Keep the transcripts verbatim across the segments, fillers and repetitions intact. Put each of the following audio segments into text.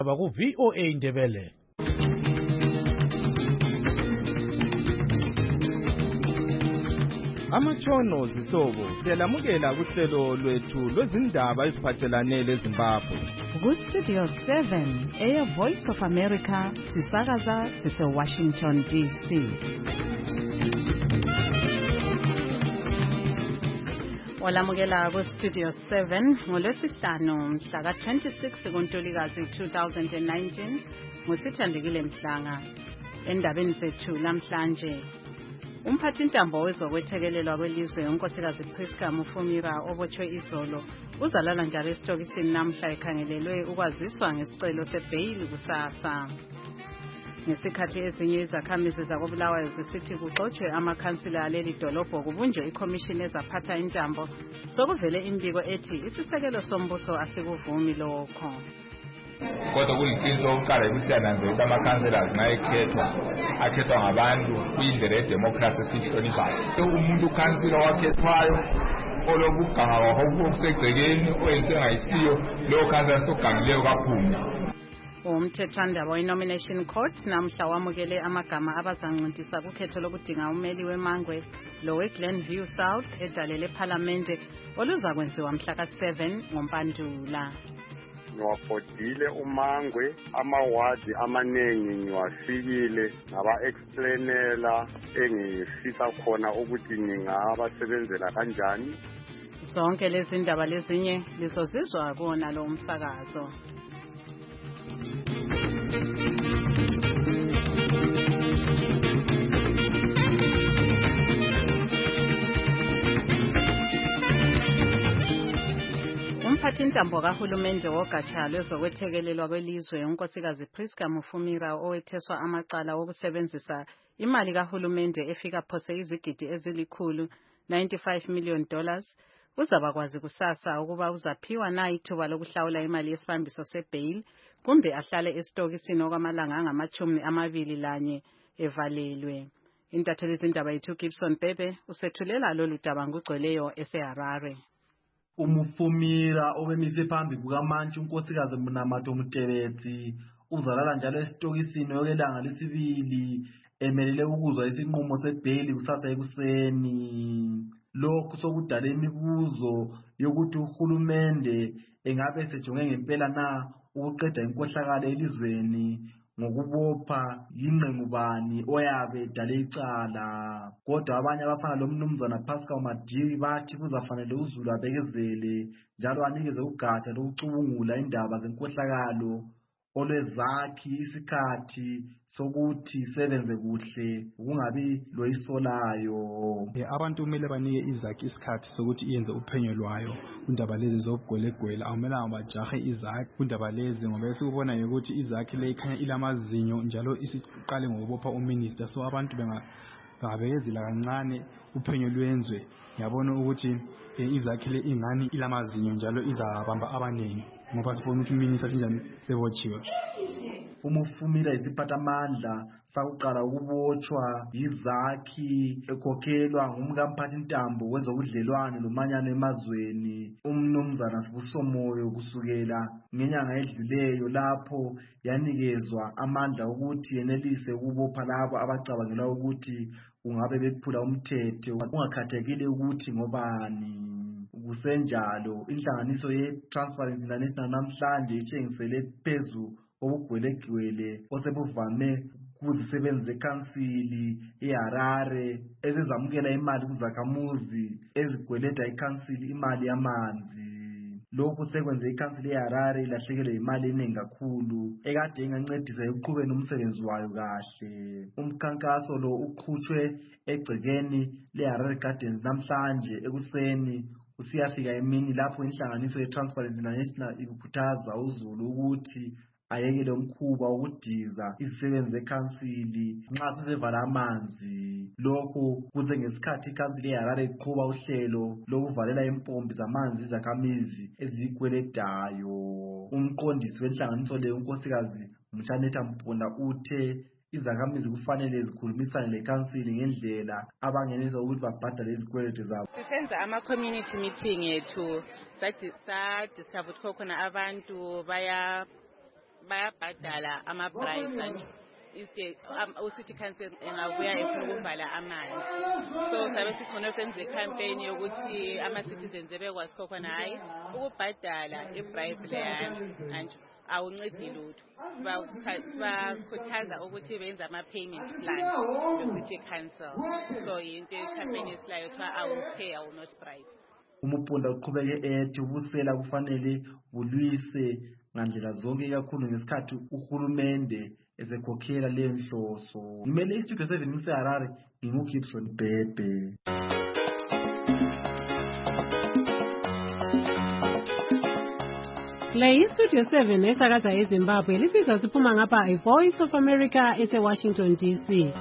Baku V O A Ndebele. Amatshono zisobo siyalamukela kuhlelo lwethu lwezindaba eziphathelane leZimbabwe. Ku Studio seven, Air Voice of America, sisakaza sise Washington D C. Walamukela ku Studio seven ngolwesihlanu mhla ka twenty-six kuNtulikazi two thousand nineteen ngusithandekile Mhlanga. Endabeni zethu namhlanje, umphathintambo wezokwethekelelwa kwelizwe unkosikazi Priska Mufumira obotshwe izolo uzalala njalo esitokisini namhla ekhangelelwe ukwaziswa ngesicelo sebheyili kusasa. Ngesikhathi ezinye izakhamizi zakoBulawayo zisithi kuxotshwe amakhansila aleli dolobho kubunjwe ikhomishini ezaphatha intambo, sokuvele imbiko ethi isisekelo sombuso asikuvumi lokho. Kodwa kuliqiniso oqala ukuthi siyananzela ukuthi amakhansela nxa ekhethwa akhethwa ngabantu kuyindlela yedemokhrasi esihloniphayo. Umuntu ukhansila wakhethwayo olobuganga wakho okusegcekeni oyenze ngayisiyo lowo khansela sogangileyo kakhulu. Umthethwandaba we-Nomination Court namhla wamukele amagama abazancintiswa kukhetho lokudinga umeli weMangwe lo we-Glenview South edalele ePhalamende oluzakwenziwa mhla ka seven ngoMpandula. Ngiwabhodile uMangwe, amawadi amanengi ngiwafikile ngaba-explainela engifisa khona ukuthi ngingabasebenzela kanjani. Zonke lezi ndaba lezinye lizozizwa kuwona lo umsakazo. Umphathintambo kahulumende wogatsha lwezokwethekelelwa kwelizwe unkosikazi Priska Mufumira owetheswa amacala wokusebenzisa imali kahulumende efika phose izigidi ezilikhulu ninety-five million dollars uzabakwazi kusasa ukuba uzaphiwa na ithuba lokuhlawula imali yesibambiso sebail kumbe ahlale esitokisini okwamalanga angamachumi amabili lanye evalelwe. Intatheli zindaba yethu Gibson Bebe usethulela lolu daba ngugcweleyo eseHarare. Umufumira obemise phambi kukaMantshi unkosikazi Mnamato Mutebetsi uzalala njalo esitokisini okwelanga lesibili emelele ukuzwa isinqumo sebheli kusasa ekuseni. Lokhu sokudala imibuzo yokuthi uhulumende engabe sejonge ngempela na ukuqeda inkohlakalo elizweni ngokubopha yingqengubani oyabe edale icala. Kodwa abanye abafana lomnumzana Pascal Madiwi bathi kuzafanele uZulu abekezele njalo anikeze ugatsha lokucubungula indaba zenkohlakalo olwezakhi isikhathi sokuthi sebenze kuhle kungabi loyisolayo. Abantu kumele banike izakhi isikhathi sokuthi iyenze uphenyo lwayo kundaba lezi zobugwelegwele. Akumelanga bajahe izakhi kundaba lezi ngoba sikubona ukuthi izakhi le ikhanya ilamazinyo njalo isiqale ngokubopha uminister. So abantu bengabekezela kancane uphenyo lwenzwe. Ngiyabona ukuthi izakhi le ingani ilamazinyo njalo izabamba abaningi ngoba sifuna ukuthi uminister sinjani sebotshiwe. Umufumira isiphathamandla sakuqala ukubotshwa yizakhi ekhokhelwa ngumkamphathintambo wezobudlelwane lomanyano emazweni umnumzana Sibusomoyo kusukela ngenyanga edluleyo lapho yanikezwa amandla ukuthi yenelise ukubopha labo abacabangelwa ukuthi kungabe bephula umthetho kungakhathekile ukuthi ngobani. Kusenjalo inhlanganiso ye-Transparency International namhlanje itshengisele phezu obugwelegwele osebuvame kuzisebenzi zekhansili eHarare ezizamukela imali kuzakhamuzi ezigweleda ikhansili imali yamanzi. Lokhu sekwenze ikhansili eHarare ilahlekelwe imali eningi kakhulu ekade ingancedisa ekuqhubeni umsebenzi wayo kahle. Umkhankaso lo uqhutshwe egcekeni leHarare Gardens namhlanje ekuseni usiyafika emini lapho inhlanganiso ye-Transparency International ikhuthaza uZulu ukuthi ayekele umkhuba wokudiza izisebenzi zekhansili nxa sisevala amanzi. Lokhu kuze ngesikhathi ikhansili eHarare iqhuba uhlelo lokuvalela impompi zamanzi izakhamizi eziyigweledayo. Umqondisi wenhlanganiso le unkosikazi Mtshanetha Mponda uthe izakhamizi kufanele zikhulumisane lekhansili ngendlela abangenisa ukuthi babhadale izikweletu zabo. Sisenza ama-community meeting yethu sadiscover ukuthi khona abantu baya bayabhadala ama-bribes iste uCity Council engabuya efuna ukuvala amanzi. So sabe sicone senze campaign yokuthi ama-citizens bekwazi khona hayi ukubhadala i-bribe leyana manje awuncedi lutho. Sibakhuthaza ukuthi benze ama-payment plan yoCity Council. So into i-campaign esilayo kuthiwa I will pay, I will not bribe. Umupunda uqhubeke ethi ubusela kufanele bulwise ngandlela zonke kakhulu ngesikhathi uhulumende ezekhokhela le nhloso. Ngimele istudio seven ngiseHarare nginguGibson Bebe. Le istudio seven esakaza eZimbabwe lisizwa siphuma ngapha iVoice of America eseWashington D C.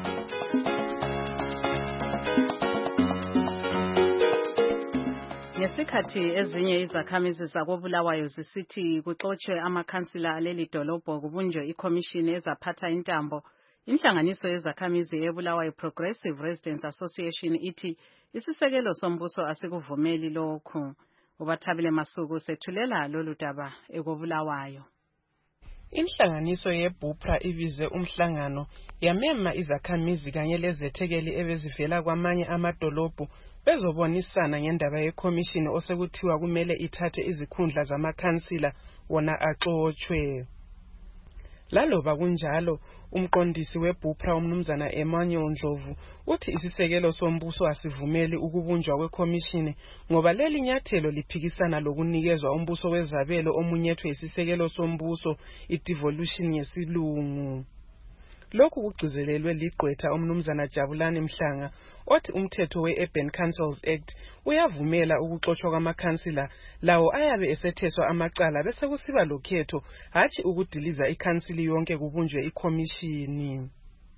Ngesikhathi ezinye izakhamizi zakobulawayo zisithi kuxotshwe amakhansila aleli dolobho kubunjwe ikhomishini ezaphatha intambo, inhlanganiso yezakhamizi eBulawayo Progressive Residents Association ithi isisekelo sombuso asikuvumeli lokhu. Ubathabile Masuku sethulela lolu daba ekobulawayo. Inhlanganiso yeBupra ibize umhlangano yamema izakhamizi kanye lezethekeli ebezivela kwamanye amadolobho bezobonisana ngendaba yekhomishini osekuthiwa kumele ithathe izikhundla zamakhansila wona axotshwe. Laloba kunjalo umqondisi weBupra umnumzana Emmanuel Ndlovu uthi isisekelo sombuso asivumeli ukubunjwa kwekhomishini ngoba leli nyathelo liphikisana lokunikezwa umbuso wezabelo omunyethwe isisekelo sombuso i-devolution ngesilungu. Lokhu kugcizelelwe ligqwetha umnumzana Jabulani Mhlanga othi umthetho we-Urban Councils Act uyavumela ukuxotshwa kwamakhansila lawo ayabe esetheswa amacala bese kusiba lokhetho hatshi ukudiliza ikhansili yonke kubunjwe ikhomishini.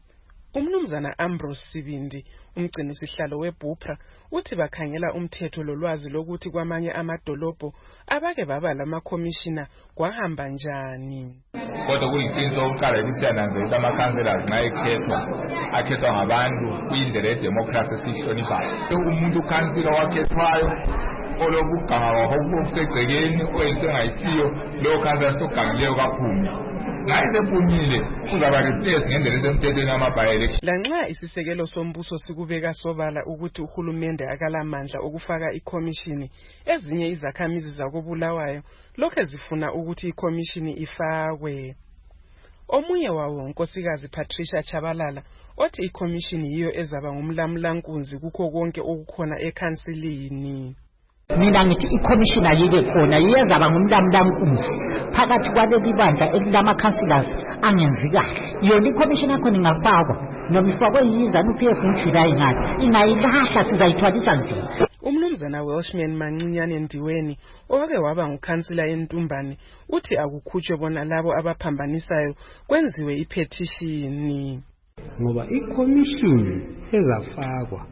Umnumzana Ambrose Sibindi umgcinisihlalo weBupra uthi bakhangela umthetho lolwazi lokuthi kwamanye amadolobho abake baba lamakhomishina kwahamba njani. Kodwa kuyiqiniso ukuqala ukusiyananze ukuthi ama-councillors nxa ekhethwa akhethwa ngabantu kuyindlela yedemocracy esiyihloniphayo. Umuntu ukhansila wakhethwayo olobuganga wakho obusegcekeni oyinto engayisiyo lowo khansila sizogangileyo kakhulu. Ngayisephumile uzaba replace ngendlela esemthethweni yama-by-election. Lanxa isisekelo sombuso sikubeka sobala ukuthi uhulumende akalamandla okufaka ikhomishini, ezinye izakhamizi zakobulawayo lokho zifuna ukuthi ikhomishini ifakwe. Omunye wawo unkosikazi Patricia Chabalala othi ikhomishini yiyo ezaba ngumlamulankunzi kukho konke okukhona ekhansilini. Mina ngithi ikhomishini ayibe khona iyezaba ngumlamulankunzi phakathi kwaleli bandla elilama councillors angenzi kahle. Yona ikhomishini yakho ingafakwa noma ifakwe yizanu P F uJuly ngathi ingayilahla sizayithwalisa nzima. Umnumzana Welshman Mancinyane Ndiweni owake waba ngukhansila eNtumbane uthi akukhutshwe bona labo abaphambanisayo kwenziwe ipetitioni. Ngoba ikhomishini ezafakwa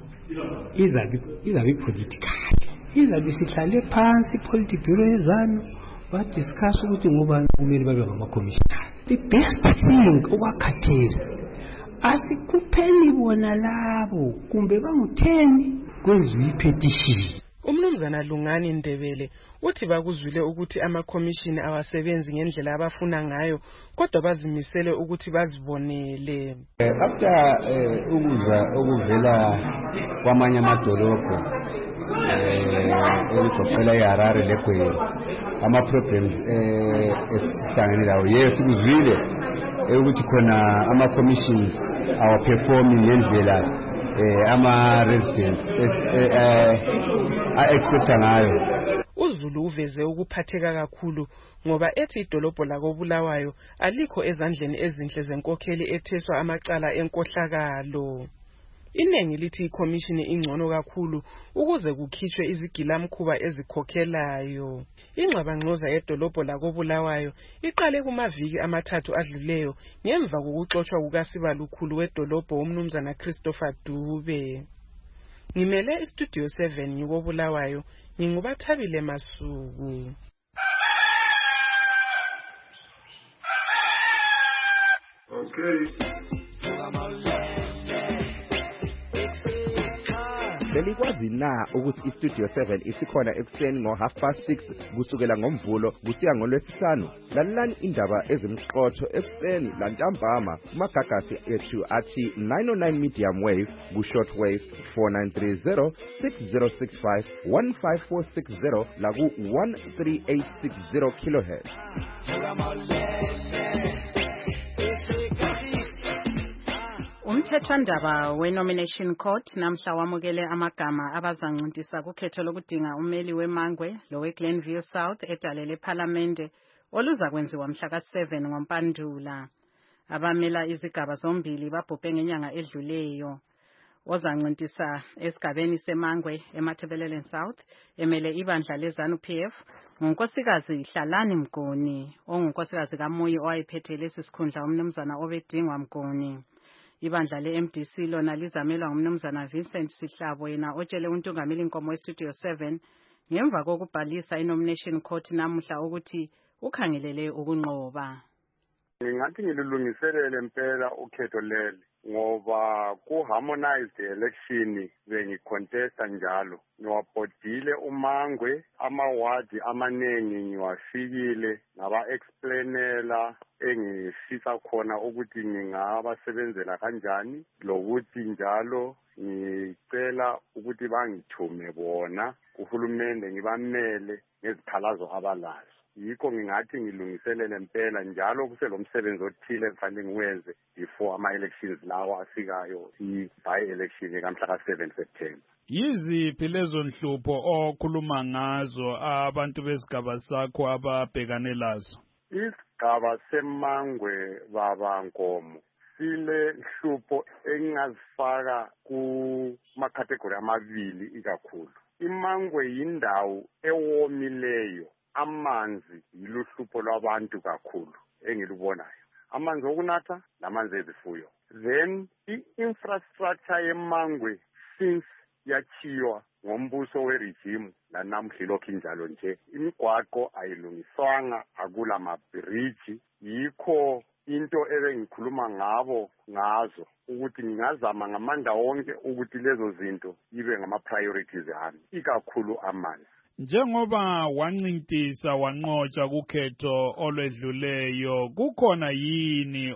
izabi izabi political. Izabi sihlale phansi Politburo yezanu ba discuss ukuthi ngoba kumele babe ngamakhomishina. The best thing okwakhathesi asikupheli bona labo kumbe bangu ten kwenziwe ipetition. Umnumzana Lungani Ndebele uthi bakuzwile ukuthi amakhomishini awasebenzi ngendlela abafuna ngayo kodwa bazimisele ukuthi bazibonele. After ukuzwa okuvela kwamanye amadolobho eligoqela iHarare leGweru ama problems esihlangene lawo yes kuzwile ukuthi khona ama commissions our performing ngendlela ama residents a expect ngayo. uZulu uveze ukuphatheka kakhulu ngoba ethi idolobho lakobulawayo alikho ezandleni ezinhle zenkokheli etheswa amacala enkohlakalo. Inengi lithi ikhomishini ingcono kakhulu ukuze kukhitshwe izigilamkhuba ezikhokhelayo. Ingxabangxoza edolobho lakobulawayo iqale kumaviki amathathu adluleyo ngemva kokuxotshwa kukaSibalukhulu wedolobho umnumzana Christopher Dube. Ngimele istudio seven ngikobulawayo ngingubathabile Masuku. Okay. belikwazi na ukuthi iStudio seven isikhona ekuseni ngo half past six kusukela ngomvulo kusiya ngolwesihlanu? Lalelani indaba ezimqotho ekuseni lantambama kumagagasi ethu athi nine oh nine medium wave ku-short wave four nine three zero six zero six five one five four six zero laku one three eight six zero kilohertz. Umthethwandaba we-Nomination Court namhla wamukele amagama abazancintisana kukhetho lokudinga ummeli weMangwe lowe-Glenview South edalele ePhalamende oluza kwenziwa mhla ka seven ngoMpandula. Abamela izigaba zombili babhubhe ngenyanga edluleyo. Ozancintisana esigabeni seMangwe eMatabeleland South emele ibandla leZANU-P F ngunkosikazi Hlalani Mgoni, ongunkosikazi kaMoyo owayephethe lesi sikhundla umnumzana obedingwa Mgoni. Ibandla le-M D C lona lizamelwa ngumnumzana Vincent Sihlabo, yena otshele untungameli inkomo weStudio seven ngemva kokubhalisa i-Nomination Court namuhla ukuthi ukhangelele ukunqoba. Ngingathi ngilulungiselele impela ukhetho leli ngoba ku-harmonized election bengicontesta njalo. Ngiwabhodile uMangwe, amawadi amaningi ngiwafikile ngaba-explainela engifisa khona ukuthi ngingabasebenzela kanjani, lokuthi njalo ngicela ukuthi bangithume bona uhulumende ngibamele ngezikhalazo abalazo. Yikho ngingathi ngilungiselele impela njalo kuselomsebenzi othile ekufanele ngiwenze before ama-elections lawo afikayo, i-by-election kamhla ka seven September. Yiziphi lezo nhlupho okhuluma ngazo abantu besigaba sakho ababhekane lazo? Isigaba seMangwe baba Nkomo sile nhlupho engazifaka kuma-category amabili ikakhulu. iMangwe yindawo ewomileyo, amanzi yiluhlupho lwabantu kakhulu engilibonayo, amanzi okunatha namanzi ezifuyo. Then i-infrastructure yeMangwe since yachiwa ngombuso weregime lanamhla ilokhu injalo nje, imigwaqo ayilungiswanga, akula mabridge. Yikho into ebengikhuluma ngabo ngazo ukuthi ngingazama ngamandla wonke ukuthi lezo zinto ibe ngama-priorities ami, ikakhulu amanzi. Njengoba wancintisa wanqotsha kukhetho olwedluleyo, kukhona yini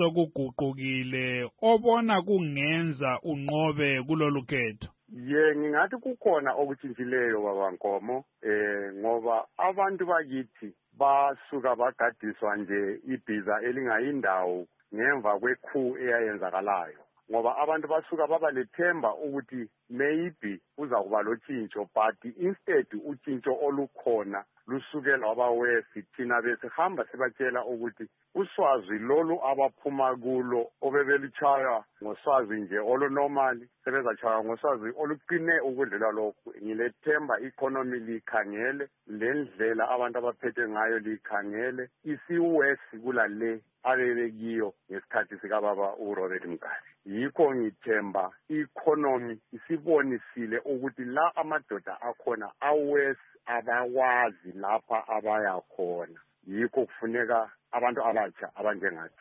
osokuguqukile obona kungenza unqobe kulolu khetho? Ye ngingathi kukhona okutshintshileyo baba Nkomo, eh ngoba abantu bakithi basuka bagadiswa nje ibhiza elingayindawo ngemva kwekhu eyayenzakalayo, ngoba abantu basuka baba lethemba ukuthi maybe uza kuba lotshintsho, but instead utshintsho olukhona lusukela wabawesi thina besihamba sibatshela ukuthi uswazi lolu abaphuma kulo obebelitshaya ngoswazi nje olunormali sebezatshaya ngoswazi oluqine ukudlula lokhu. Ngilethemba economy likhangele, lendlela abantu abaphethe ngayo likhangele, isiwesi kulale abebekiyo ngesikhathi sikababa uRobert Mugabe. Yikho ngithemba economy isibonisile ukuthi la amadoda akhona awesi abawazi lapha abaya khona. Yikho kufuneka abantu abatsha abanjengathi.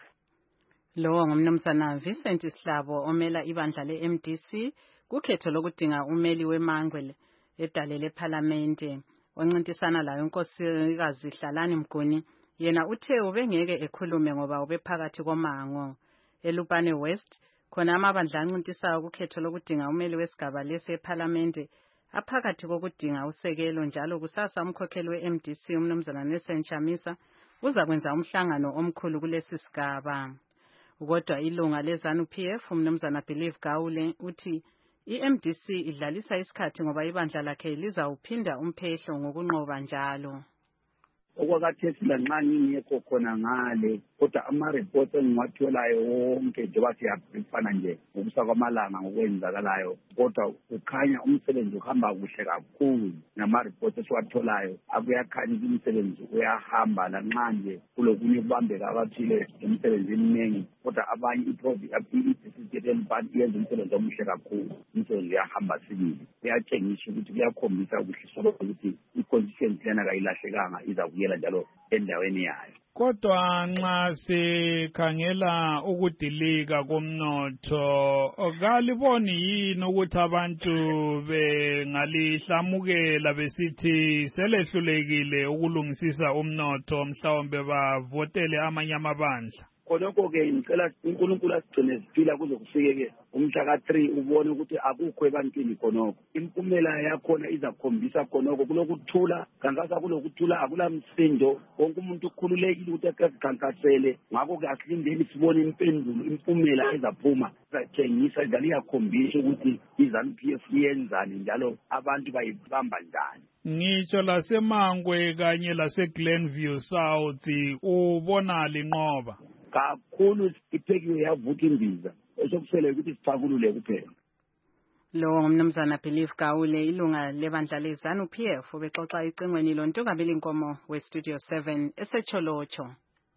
Lo ngumnumzana Vincent Sihlabo omela ibandla le-M D C kukhetho lokudinga umeli weMangwe edalele ePhalamende, oncintisana layo unkosikazi Hlalani Mgoni. Yena uthe ubengeke ekhulume ngoba ubephakathi komango. eLupane West khona amabandla ancintisayo kukhetho lokudinga umeli wesigaba lesi ePhalamende aphakathi kokudinga usekelo. Njalo kusasa umkhokheli we-M D C umnumzana Nelson Chamisa uza kwenza umhlangano omkhulu kulesi sigaba. Kodwa ilunga leZANU-P F umnumzana Believe Gawule uthi i-M D C idlalisa isikhathi ngoba ibandla lakhe lizawuphinda umphehlo ngokunqoba njalo. Okwakathesi lanxa ngingekho khona ngale, kodwa ama-reports engiwatholayo wonke njengoba siyafana nje ngokusa kwamalanga ngokwenzakalayo, kodwa ukhanya umsebenzi uhamba kuhle kakhulu. Nama-reports esiwatholayo akuyakhanya ukuthi umsebenzi uyahamba, lanxa nje kulokunye kubambeka abathile umsebenzi eminingi, kodwa abanye i-district yenza umsebenzi omuhle kakhulu, umsebenzi uyahamba sibili. Kuyatshengisa ukuthi kuyakhombisa ukuhliswa ukuthi i-constituency lena kayilahlekanga, iza kuyela njalo endaweni yayo. Kodwa nxa sikhangela ukudilika komnotho, kaliboni yini ukuthi abantu bengalihlamukela besithi selehlulekile ukulungisisa umnotho mhlawumbe bavotele amanye amabandla? Khonokho-ke ngicela uNkulunkulu asigcine siphila kuze kufike-ke umhla ka-three ubone ukuthi akukho ebantwini khonokho. Impumela yakhona izakhombisa khonokho kulokuthula, kankasa kulokuthula akula msindo, wonke umuntu ukhululekile ukuthi akazikhankasele. Ngakho-ke asilindeni sibone impendulo, impumela ezaphuma izatshengisa njalo iyakhombisa ukuthi i-ZANU-P F iyenzani njalo abantu bayibamba njani. Ngitsho laseMangwe kanye laseGlenview South ubona linqoba kakhulu iphekiwe yavuka imbiza osokusele ukuthi sifakulule kuphela. Lo ngumnumzana Believe Gawule ilunga lebandla le-ZANU-P F ubexoxa icingweni loNtungabili Nkomo we-Studio seven eseCholocho.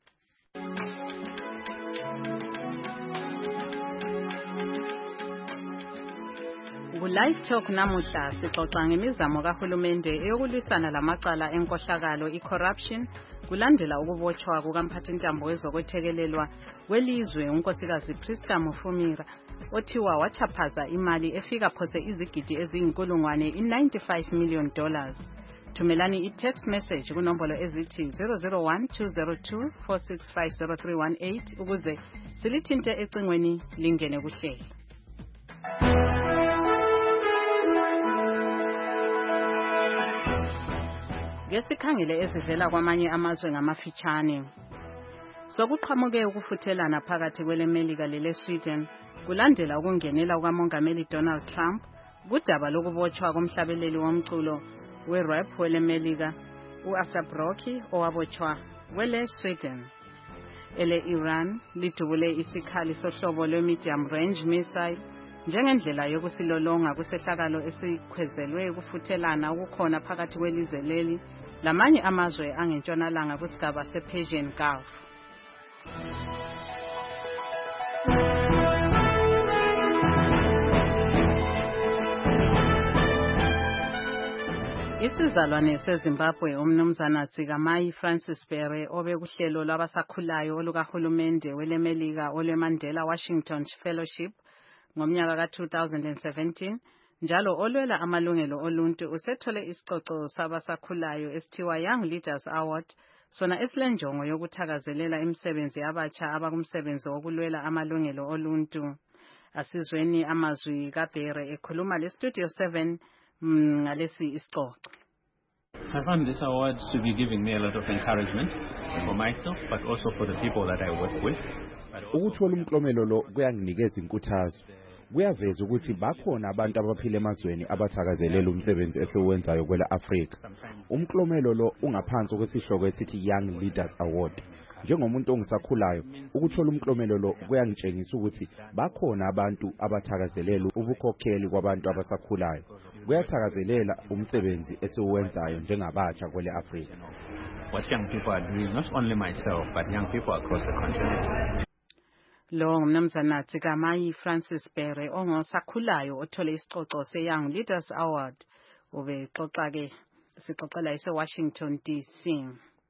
Ku-Live Talk namuhla sixoxa ngemizamo kahulumende eyokulwisana lamacala enkohlakalo i-corruption kulandela ukubotshwa kukamphathintambo wezokwethekelelwa welizwe unkosikazi Priska Mufumira othiwa wachaphaza imali efika phose izigidi eziyinkulungwane i-ninety-five million dollars. Thumelani i-text message kunombolo ezithi zero zero one two zero two four six five zero three one eight ukuze silithinte ecingweni lingene kuhlelo. Ngesikhangele ezivela kwamanye amazwe ngamafitshane. Sokuqhamuke ukufuthelana phakathi kweleMelika lele-Sweden kulandela ukungenela kukaMongameli Donald Trump kudaba lokubotshwa komhlabeleli womculo we-rap weleMelika u-Asap Rocky owabotshwa wele-Sweden. Ele-Iran lidubule isikhali sohlobo lwe-medium range missile njengendlela yokusilolonga kusehlakalo esikhwezelwe ukufuthelana ukukhona phakathi kwelizwe leli lamanye amazwe angentshonalanga kusigaba se-Persian Gulf. Isizalwane seZimbabwe umnumzana Tsikamai Francis Bere obekuhlelo lwabasakhulayo olukahulumende weleMelika olweMandela Washington Fellowship ngomnyaka ka two thousand seventeen njalo olwela amalungelo oluntu usethole isicoco sabasakhulayo esithiwa Young Leaders Award sona esilenjongo yokuthakazelela imisebenzi yabatsha abakumsebenzi wokulwela amalungelo oluntu. Asizweni amazwi kaBhere ekhuluma le-Studio seven ngalesi isicoco. I found this award to be giving me a lot of encouragement for myself but also for the people that I work with. Ukuthola umklomelo lo kuyanginikeza inkuthazo. Kuyaveza ukuthi bakhona abantu abaphila emazweni abathakazelela umsebenzi esiwenzayo kwela Africa. Umklomelo lo ungaphansi kwesihloko esithi Young Leaders Award. Njengomuntu ongisakhulayo, ukuthola umklomelo lo kuyangitshengisa ukuthi bakhona abantu abathakazelela ubukhokheli kwabantu abasakhulayo. Kuyathakazelela umsebenzi esiwenzayo njengabatsha kwele Africa. What young people are doing, not only myself but young people across the continent. Lo ngumnumzana Tsikamai Francis Bere ongosakhulayo othole isicoco se-Young Leaders Award ubexoxa ke sixoxela ise-Washington D C.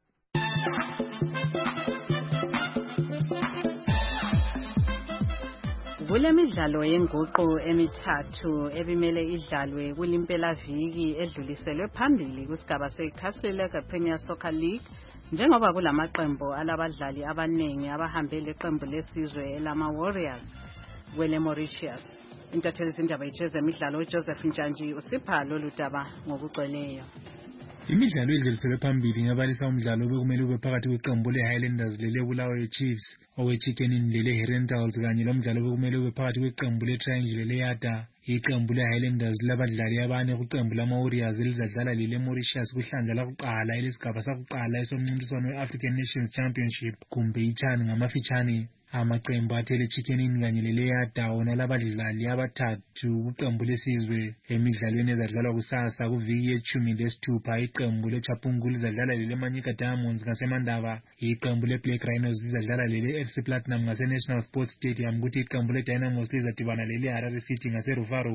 Kule midlalo yenguqu emithathu ebimele idlalwe kulimpelaviki edluliselwe phambili kusigaba se-Castlelake Premier Soccer League njengoba kulamaqembu alabadlali abanengi abahambele iqembu lesizwe elama-Warriors kwele Mauritius. Intatheli zindaba yezemidlalo uJoseph Njanji usipha lolu daba ngokugcweleyo. Imidlalo edluliselwe phambili ngabalisa umdlalo obekumele ube phakathi kweqembu le-Highlanders lele-Bulawayo Chiefs owe-Chicken Inn lele-Herentals kanye lomdlalo obekumele ube phakathi kweqembu le-Triangle lele-Yata. Iqembu le-Highlanders labadlali abane kuqembu lama-Warriors elizadlala lele-Mauritius kuhlandla lakuqala elesigaba sakuqala esomncintiswano we-African Nations Championship kumbe i-CHAN ngamafitshane. Amaqembu athele Chicken Inn kanye lele-Yata wona labadlali abathathu kuqembu lesizwe emidlalweni ezadlalwa kusasa kuviki yechumi lesithupha. Iqembu le-Chapungu lizadlala lele-Manyika Diamonds ngaseMandaba. Iqembu le-Black Rhinos lizadlala lele-F C Platinum ngase-National Sports Stadium kuthi iqembu le-Dynamos lizadibana lele-Harare City ngase-Rufaro.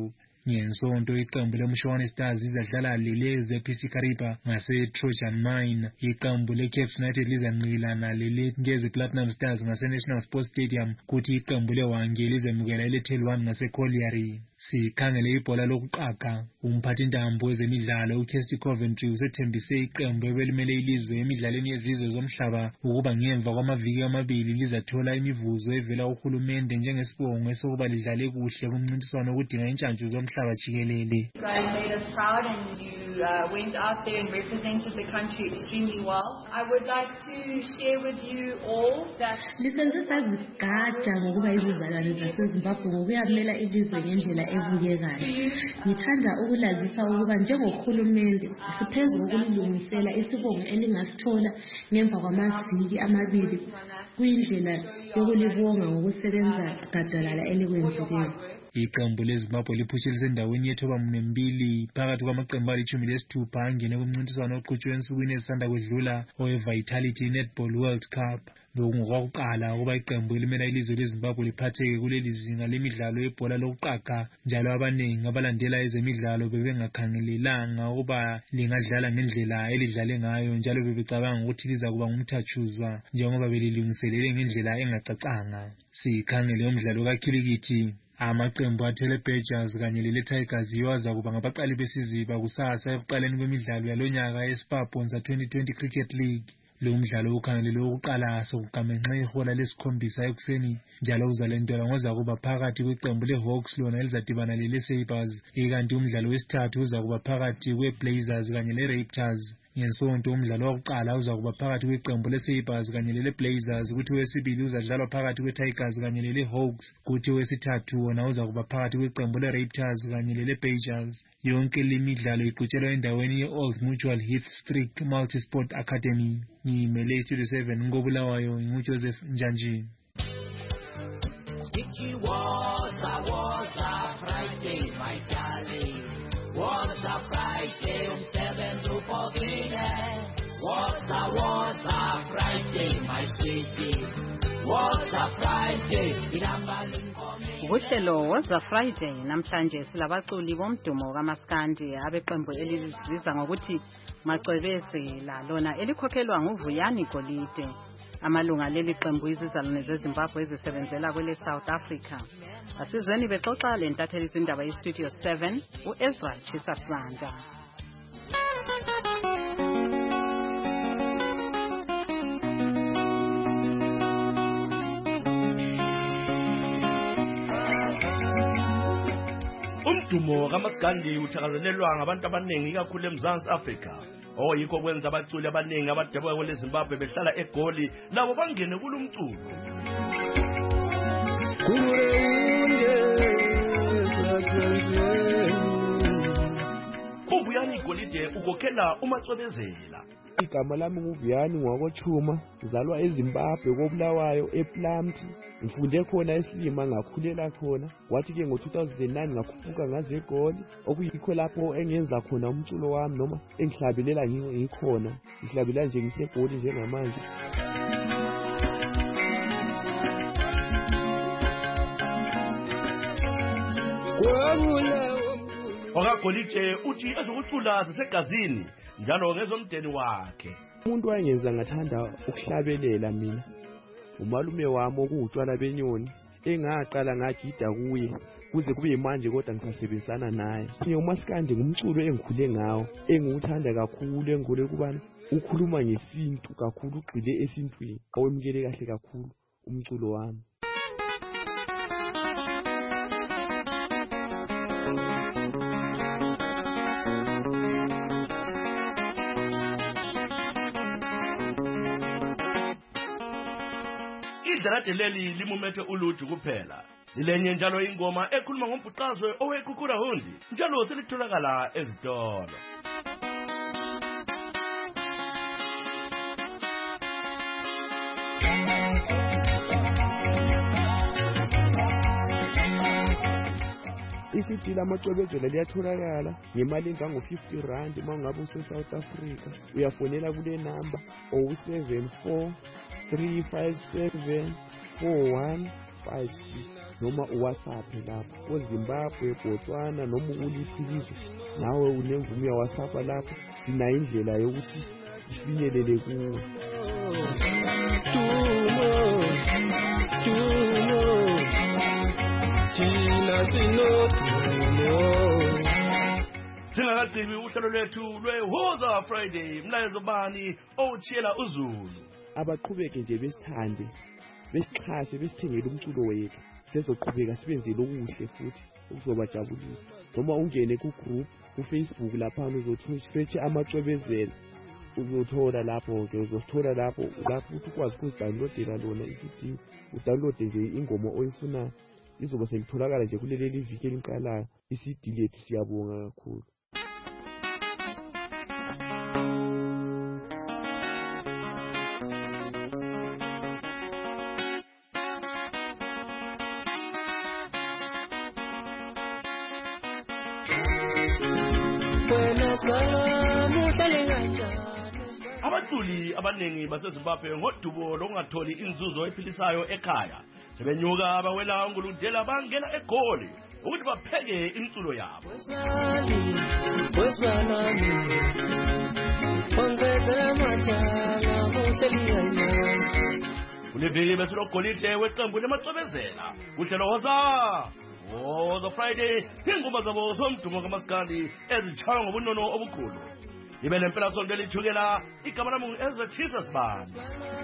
Ngensonto iqembu leMshwane Stars izadlala leleze P C Kariba ngase Trojan Mine. Iqembu leCape United lizanqilana lelenkezi Platinum Stars ngase National Sports Stadium kuthi iqembu leWange lizemukela iLettle One ngase Colliery. Sikhangele ibhola lokuqaga. Umphathintambo wezemidlalo uKirsty Coventry usethembise iqembu ebelimele ilizwe emidlalweni yezizwe zomhlaba ukuba ngemva kwamaviki amabili lizathola imivuzo evela uhulumende njengesibongo sokuba lidlale kuhle kumncintiswano okudinga intshantshu zomhlaba jikelele. You guys made us proud and you uh, went out there and represented the country extremely well. I would like to share with you all that lisenze sazigada ngokuba izizalwane zaseZimbabwe ngokuyamela ilizwe ngendlela ebukekayo. Ngithanda ukulazisa ukuba njengohulumende siphezulu kokulungisela isibongo elingasithola ngemva kwamaviki amabili kuyindlela yokulibonga ngokusebenza gadalala elikwenzileyo. Iqembu leZimbabwe liphutshilise endaweni yethoba mbili phakathi kwamaqembu alitshumi lesithupha angene kumncintiswano oqhutshwe ensukwini ezisanda kwedlula owe-Vitality Netball World Cup. Bekungokwakuqala ukuba iqembu elimela ilizwe leZimbabwe liphatheke kuleli zinga lemidlalo yebhola lokuqaga, njalo abaningi abalandela ezemidlalo bebengakhangelelanga ukuba lingadlala ngendlela elidlale ngayo, njalo bebecabanga ukuthi liza kuba ngumthatshuzwa njengoba belilungiselele ngendlela engacacanga. Sikhangele umdlalo kakhilikithi. Amaqembu athele Badgers kanye leTigers yiwo azakuba ngabaqali besiziba kusasa ekuqaleni kwemidlalo yalonyaka yeSpar-Bonza twenty twenty Cricket League. Lo mdlalo ukhangelelwe ukuqala sokugamenxe ihola lesikhombisa ekuseni, njalo uzalentelwa ngozakuba phakathi kweqembu leHawks lona elizadibana leSabres, ikanti umdlalo wesithathu uzakuba phakathi kweBlazers kanye leRaptors. Ngensonto umdlalo wokuqala uzakuba phakathi kweqembu leSabres kanye leBlazers, kuthi wesibili uzadlalwa phakathi kweTigers kanye leHawks, kuthi wesithathu wona uzakuba phakathi kweqembu leRaptors kanye leBadgers. Yonke lemidlalo iqhutshelwa endaweni ye-Old Mutual Heath Street Multisport Academy. Ngimele iStudio seven ngobulawayo nguJoseph Njanji. It was a was a Friday, my darling. Was a Friday, um seven to fourteen. Was a was a Friday, my sweetie. Was a Friday, inambali. Uhlelo woza Friday namhlanje silabaculi bomdumo kaMaskandi abeqembu eliziza ngokuthi Macwebezela lona elikhokhelwa nguVuyani Golide. Amalunga leli qembu izizalwane zeZimbabwe ezisebenzela kwele South Africa. Asizweni bexoxa lentatheli izindaba yeStudio seven uEzra Chisasanda. Umdumo kaMaskandi uthakazelelwa ngabantu abaningi kakhulu eMzansi Afrika. Oyikho kwenza abaculi abaningi abadabuka kwele Zimbabwe behlala eGoli labo bangene kulumculo. uVuyani Golide ukhokhela uMacwebezela. Igama lami nguVuyani ngwakoChuma, ngizalwa eZimbabwe koBulawayo ePlant. Ngifunde khona eSlima ngakhulela khona. Wathi ke ngo two thousand nine ngakhuphuka ngaze eGoli, okuyikho lapho engenza khona umculo wami noma engihlabelela ngikhona. Ngihlabela nje ngiseGoli njengamanje. Wakagolide uthi ezokucula zisegazini njalo ngezomdeni wakhe. Umuntu wayengenza ngathanda ukuhlabelela mina. Umalume wami okuwutshwala benyoni engaqala ngagida kuye kuze kube manje kodwa ngisasebenzana naye. Ngiyo uMaskandi ngumculo engikhule ngawo engiwuthanda kakhulu engole kubana ukhuluma ngesintu kakhulu, ugxile esintwini. Awemukele kahle kakhulu umculo wami. Idlelade leli limumethe uluju kuphela. Lilenye njalo ingoma ekhuluma ngombhuqazwe owekhukhura hundi njalo selitholakala ezitolo. Isidi laMacwebezela liyatholakala ngemali engango fifty rand mangabe useSouth Africa. Uyafonela kule number oh seven four three five seven four one five six noma uwhatsapp lapho oZimbabwe, Botswana noma ukuliphi ilizwe nawe unemvume ya WhatsApp lapho sinayo indlela yokuthi sifinyelele kuwe. Singakagqibi uhlelo lwethu lweHoza Friday, mlayezo bani owutshiyela uZulu. Abaqhubeke nje besithande, besixhase, besithengele umculo wethu. Sezoqhubeka sibenzele okuhle futhi okuzobajabulisa. Noma ungene ku group ku Facebook lapha uzothola search amacwebezela. Uzothola lapho ke uzothola lapho lapho uthi ukwazi ukudownloadela lona i-C D, udownload nje ingoma oyifuna izoba selitholakala nje kuleli liviki eliqalayo i-C D lethu. Siyabonga kakhulu. Abaculi abaningi baseZimbabwe ngodubo lokungatholi inzuzo ephilisayo ekhaya sebenyuka abawela nguludela bangena eGoli ukuthi bapheke imculo yabo. Kuleviki besulo golide weqembu lemacwebezela uhlelo Hoza Hoza Friday, ingoma zabo somdumo kaMaskandi ezichaya ngobunono obukhulu. Ibe lempela sonke lithukela igama lami ngu-Ezra Jesus Banda.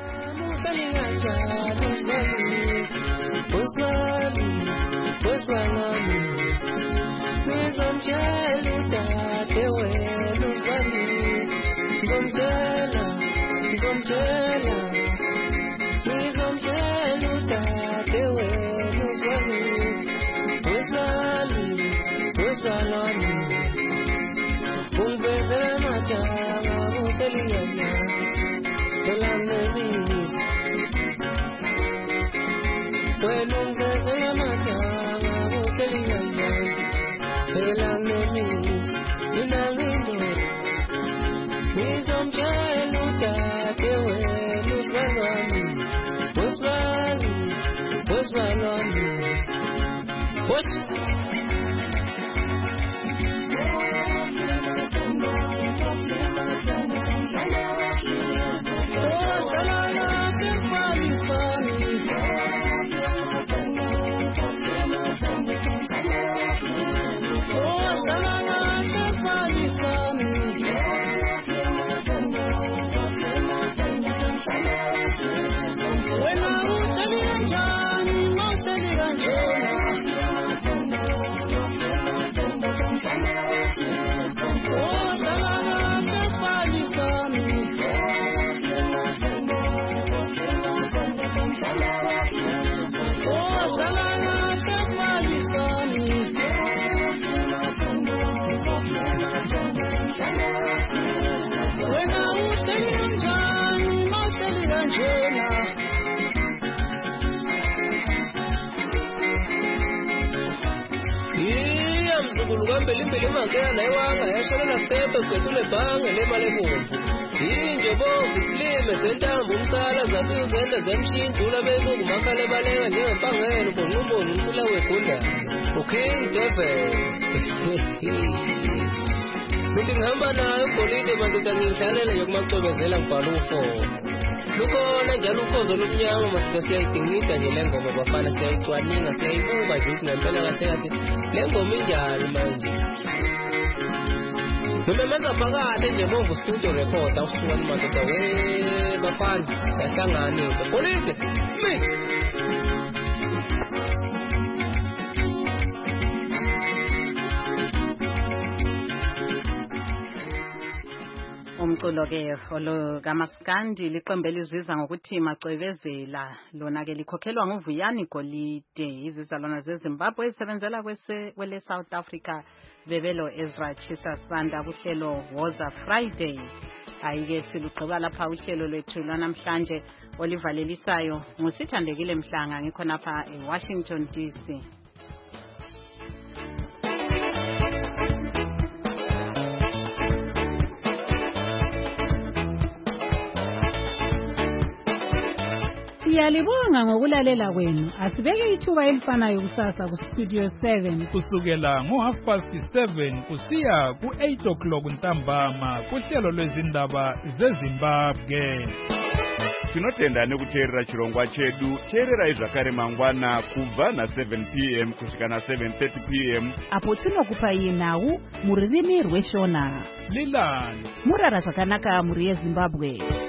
Limbele imbele mangena nayiwanga yashalela sepe kwethule bhange lemalebomvu inje bonke silime sentambo umsala zasizenda zemshindula bekuku makhala baleka njengempangelo bonqumboni umsila wegunda uking David Kuthi ngihamba nayo golide madoda ngidlalela yokumacwebezela ngibhala ufo Lukhona njalo ukhozo lomnyama masika siyayidingida nje le ngoma bafana siyayicwaninga siyayibuka nje ukuthi ngempela kahle kahle le ngoma injani manje Nomemeza phakathi nje bomvu studio record awusuka madoda we bafana yahlanganisa golide mi Umculo ke olo kaMaskandi liqembe elizwiza ngokuthi macwebezela lona ke likhokhelwa nguVuyani Golide izizalwana zeZimbabwe ezisebenzela kwese kwele South Africa bebelo Ezra Jesus Banda kuhlelo Hoza Friday ayike silugqiba lapha uhlelo lwethu lwanamhlanje olivalelisayo ngusithandekile Mhlanga ngikhona lapha eWashington D C Siyalibonga ngokulalela kwenu. Asibeke ithuba elifanayo kusasa ku Studio seven. Kusukela ngo half past seven kusiya ku eight o'clock ntambama kuhlelo lwezindaba zeZimbabwe. Tinotenda nekuteerera chirongwa chedu. Teererai zvakare mangwana kubva na seven p m kusvika na seven thirty p m apo tinokupai nhau muririmi rweshona. Lilani murara zvakanaka muri yeZimbabwe.